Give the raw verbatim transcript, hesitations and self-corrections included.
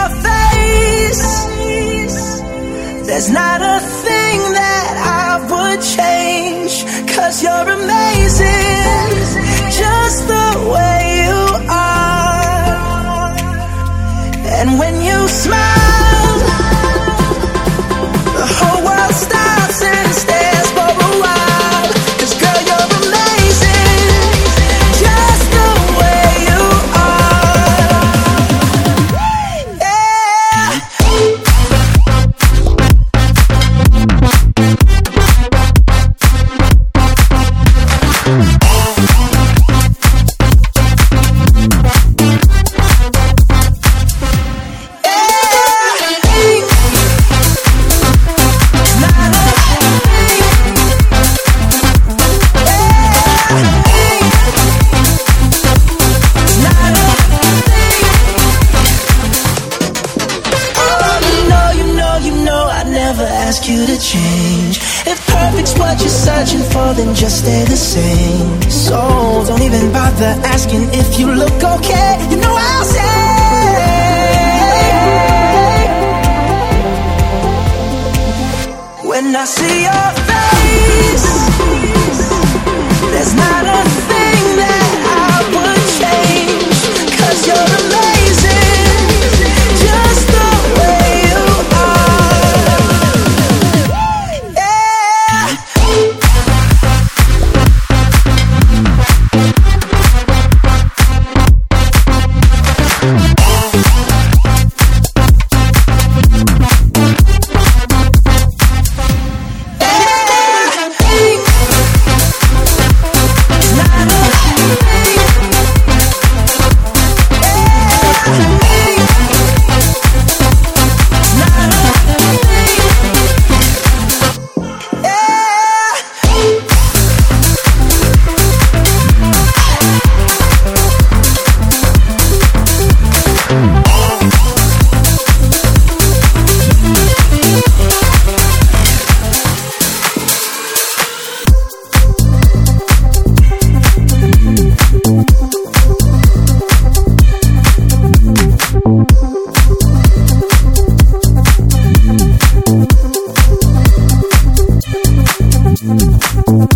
your face, there's not a thing that I would change, 'cause you're amazing, just the way you are. And when you smile, the whole world stops and stares for a while, 'cause girl, you're amazing, just the way you are. Yeah. Ask you to change. If perfect's what you're searching for, then just stay the same. So don't even bother asking if you look okay. You know I'll say, when I see your face, there's not a thing that I would change, 'cause you're amazing, just the way you are. We'll be right back.